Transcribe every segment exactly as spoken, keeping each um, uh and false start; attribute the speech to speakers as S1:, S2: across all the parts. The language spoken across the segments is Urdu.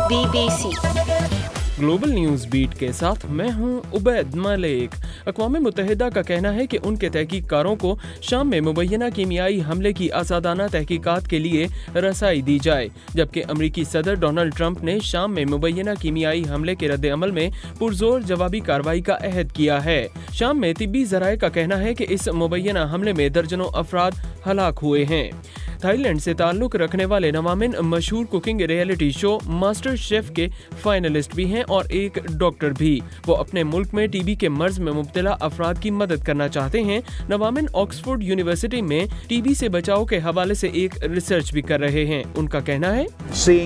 S1: Be B C
S2: global news beat کے ساتھ میں ہوں عبید ملک۔ اقوام متحدہ کا کہنا ہے کہ ان کے تحقیق کاروں کو شام میں مبینہ کیمیائی حملے کی آزادانہ تحقیقات کے لیے رسائی دی جائے، جبکہ امریکی صدر ڈونلڈ ٹرمپ نے شام میں مبینہ کیمیائی حملے کے رد عمل میں پرزور جوابی کارروائی کا عہد کیا ہے۔ شام میں طبی ذرائع کا کہنا ہے کہ اس مبینہ حملے میں درجنوں افراد ہلاک ہوئے ہیں۔ تھائی لینڈ سے تعلق رکھنے والے نوامن مشہور cooking reality show Master Chef کے فائنلسٹ بھی ہیں اور ایک ڈاکٹر بھی۔ وہ اپنے ملک میں ٹی بی کے مرض میں مبتلا افراد کی مدد کرنا چاہتے ہیں۔ نوامن آکسفورڈ یونیورسٹی میں ٹی بی سے بچاؤ کے حوالے سے ایک ریسرچ بھی کر رہے ہیں۔ ان کا کہنا ہے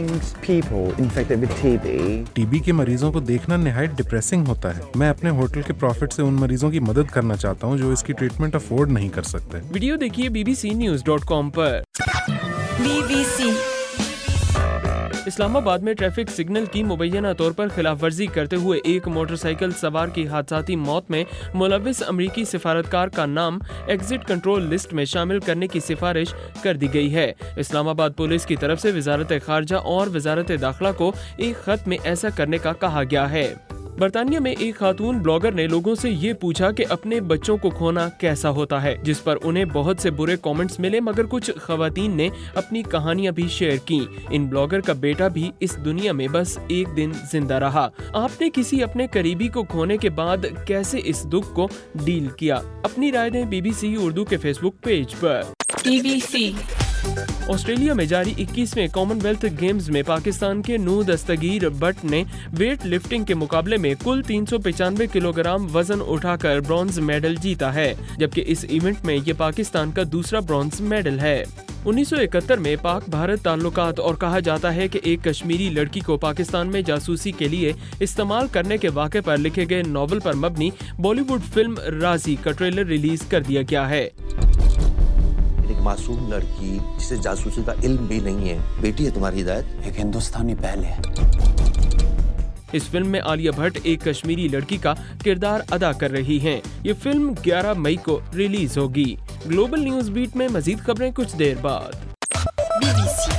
S3: ٹی بی کے مریضوں کو دیکھنا نہایت ڈپریسنگ ہوتا ہے۔ میں اپنے ہوٹل کے پروفٹ سے ان مریضوں کی مدد کرنا چاہتا ہوں جو اس کی ٹریٹمنٹ افورڈ نہیں کر سکتے۔
S2: ویڈیو دیکھیے B B C news dot com پر۔
S1: B B C
S2: Islamabad میں ٹریفک سگنل کی مبینہ طور پر خلاف ورزی کرتے ہوئے ایک موٹر سائیکل سوار کی حادثاتی موت میں ملوث امریکی سفارتکار کا نام ایگزٹ کنٹرول لسٹ میں شامل کرنے کی سفارش کر دی گئی ہے۔ اسلام آباد پولیس کی طرف سے وزارت خارجہ اور وزارت داخلہ کو ایک خط میں ایسا کرنے کا کہا گیا ہے۔ برطانیہ میں ایک خاتون بلاگر نے لوگوں سے یہ پوچھا کہ اپنے بچوں کو کھونا کیسا ہوتا ہے، جس پر انہیں بہت سے برے کامنٹس ملے، مگر کچھ خواتین نے اپنی کہانیاں بھی شیئر کی۔ ان بلاگر کا بیٹا بھی اس دنیا میں بس ایک دن زندہ رہا۔ آپ نے کسی اپنے قریبی کو کھونے کے بعد کیسے اس دکھ کو ڈیل کیا؟ اپنی رائے دیں بی بی سی اردو کے فیس بک پیج پر۔
S1: بی بی سی
S2: آسٹریلیا میں جاری اکیسویں کامن ویلتھ گیمز میں پاکستان کے نو دستگیر بٹ نے ویٹ لفٹنگ کے مقابلے میں کل تین سو پچانوے کلو گرام وزن اٹھا کر برونز میڈل جیتا ہے، جبکہ اس ایونٹ میں یہ پاکستان کا دوسرا برونز میڈل ہے۔ انیس سو اکہتر میں پاک بھارت تعلقات اور کہا جاتا ہے کہ ایک کشمیری لڑکی کو پاکستان میں جاسوسی کے لیے استعمال کرنے کے واقعے پر لکھے گئے ناول پر مبنی بالی ووڈ فلم رازی کا ٹریلر ریلیز کر دیا گیا ہے۔
S4: ایک معصوم لڑکی جسے جاسوسی کا علم بھی نہیں ہے، بیٹی ہے تمہاری ہدایت، ایک ہندوستانی پہل ہے۔
S2: اس فلم میں عالیہ بھٹ ایک کشمیری لڑکی کا کردار ادا کر رہی ہیں۔ یہ فلم گیارہ مئی کو ریلیز ہوگی۔ گلوبل نیوز بیٹ میں مزید خبریں کچھ دیر بعد۔
S1: Be B C